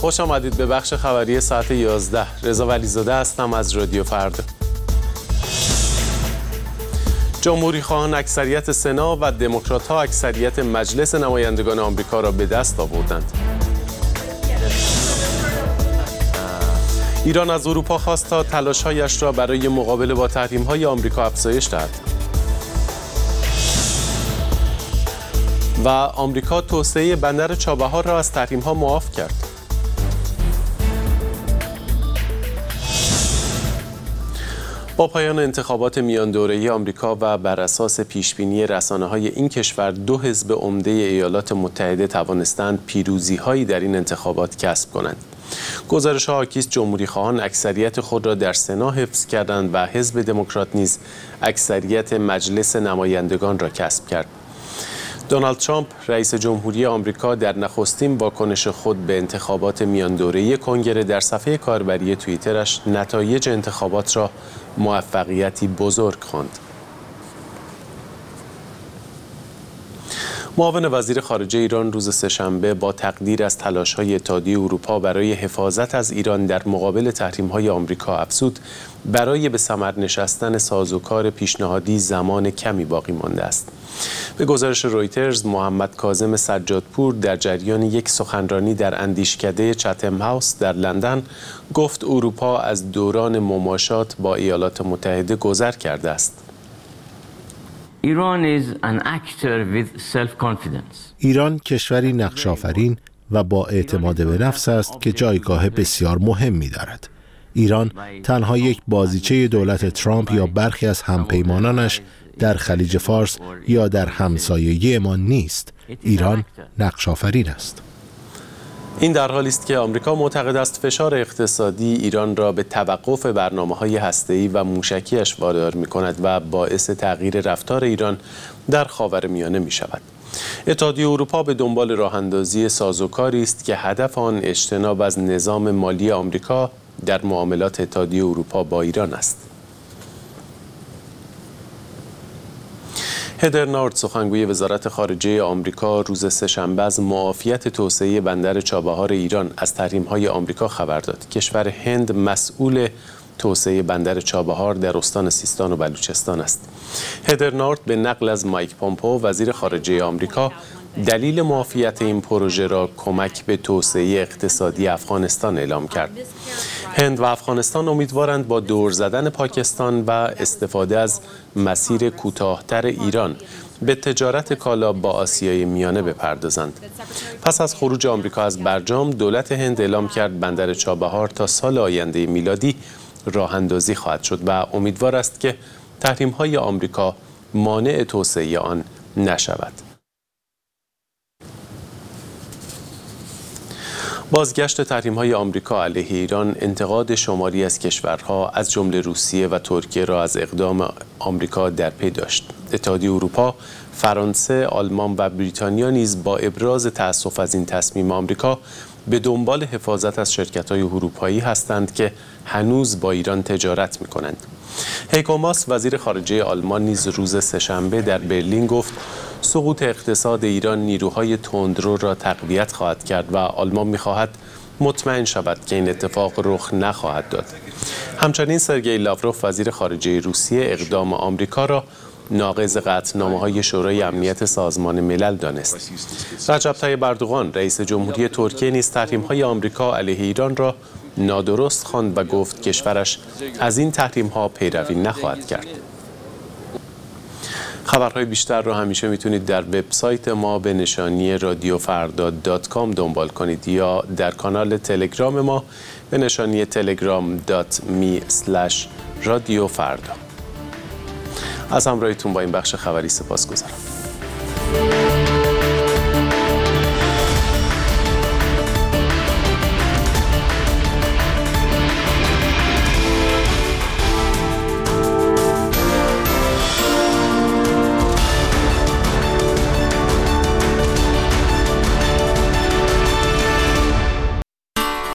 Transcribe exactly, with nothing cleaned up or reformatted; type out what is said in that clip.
خوش آمدید به بخش خبری ساعت یازده. رضا ولیزاده هستم از رادیو فردا. جمهوری خواهان اکثریت سنا و دموکرات ها اکثریت مجلس نمایندگان آمریکا را به دست آوردند. ایران از اروپا خواست تا تلاش‌هایش را برای مقابله با تحریم‌های آمریکا افزایش دهد. و آمریکا توسعه بندر چابهار را از تحریم‌ها معاف کرد. با پایان انتخابات میان دوره‌ای آمریکا و بر اساس پیشبینی رسانه‌های این کشور، دو حزب عمده ایالات متحده توانستند پیروزی‌هایی در این انتخابات کسب کنند. گزارش‌ها حاکیست جمهوری خواهان اکثریت خود را در سنا حفظ کردند و حزب دموکرات نیز اکثریت مجلس نمایندگان را کسب کرد. دونالد ترامپ رئیس جمهوری آمریکا در نخستین واکنش خود به انتخابات میان دوره‌ای کنگره در صفحه کاربری توییترش نتایج انتخابات را موفقیتی بزرگ خواند. معاون وزیر خارجه ایران روز سه‌شنبه با تقدیر از تلاش‌های اتحادیه اروپا برای حفاظت از ایران در مقابل تحریم‌های آمریکا افزود برای به ثمر نشستن سازوکار پیشنهادی زمان کمی باقی مانده است. به گزارش رویترز، محمد کاظم سجادپور در جریان یک سخنرانی در اندیشکده چتم هاوس در لندن گفت اروپا از دوران مماشات با ایالات متحده گذر کرده است. ایران کشوری نقش‌آفرین و با اعتماد به نفس است که جایگاه بسیار مهمی دارد. ایران تنها یک بازیچه دولت ترامپ یا برخی از همپیمانانش در خلیج فارس یا در همسایگی ما نیست. ایران نقش‌آفرین است. این در حالی است که آمریکا معتقد است فشار اقتصادی ایران را به توقف برنامه‌های هسته‌ای و موشکی‌اش وادار می‌کند و باعث تغییر رفتار ایران در خاورمیانه می‌شود. اتحادیه اروپا به دنبال راه‌اندازی سازوکاری است که هدف آن اجتناب از نظام مالی آمریکا در معاملات اتحادیه اروپا با ایران است. هدر نارد، سخنگوی وزارت خارجه آمریکا، روز سه‌شنبه از معافیت توسعه بندر چابهار ایران از تحریم‌های آمریکا خبر داد. کشور هند مسئول توسعه بندر چابهار در استان سیستان و بلوچستان است. هدر نارد به نقل از مایک پومپئو، وزیر خارجه آمریکا، دلیل معافیت این پروژه را کمک به توسعه اقتصادی افغانستان اعلام کرد. هند و افغانستان امیدوارند با دور زدن پاکستان و استفاده از مسیر کوتاه‌تر ایران به تجارت کالا با آسیای میانه بپردازند. پس از خروج آمریکا از برجام، دولت هند اعلام کرد بندر چابهار تا سال آینده میلادی راه اندازی خواهد شد و امیدوار است که تحریم‌های آمریکا مانع توسعه آن نشود. بازگشت تحریم‌های آمریکا علیه ایران انتقاد شماری از کشورها از جمله روسیه و ترکیه را از اقدام آمریکا در پی داشت. اتحادیه اروپا، فرانسه، آلمان و بریتانیا نیز با ابراز تأسف از این تصمیم آمریکا به دنبال حفاظت از شرکت‌های اروپایی هستند که هنوز با ایران تجارت می‌کنند. هیکو ماس، وزیر خارجه آلمان، نیز روز سه‌شنبه در برلین گفت سقوط اقتصاد ایران نیروهای تندرو را تقویت خواهد کرد و آلمان می‌خواهد مطمئن شود که این اتفاق رخ نخواهد داد. همچنین سرگئی لاوروف، وزیر خارجه روسیه، اقدام آمریکا را ناقض قطعنامه‌های شورای امنیت سازمان ملل دانست. رجب طیب اردوغان، رئیس جمهوری ترکیه، نیز تحریم‌های آمریکا علیه ایران را نادرست خواند و گفت کشورش از این تحریم‌ها پیروی نخواهد کرد. خبرهای بیشتر را همیشه میتونید در وبسایت ما به نشانی رادیو فردا دات کام دنبال کنید یا در کانال تلگرام ما به نشانی تلگرام دات می اسلش رادیو فردا. از همراهیتون با این بخش خبری سپاسگزارم.